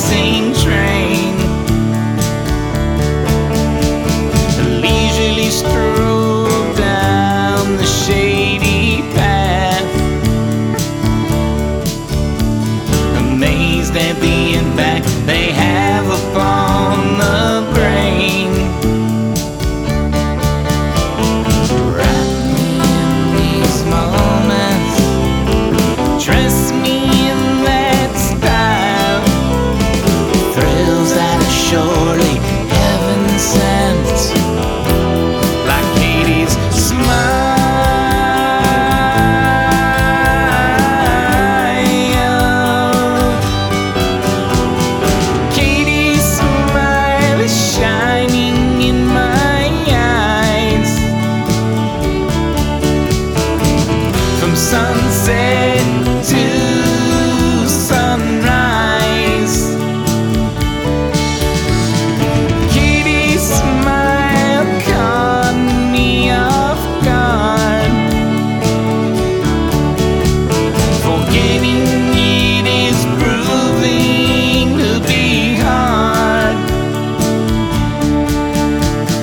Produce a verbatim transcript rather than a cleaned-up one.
racing train. Leisurely stroll down the shady path, amazed at the impact they have upon the brain. Wrap me in these moments, dress me in that style, thrills that are surely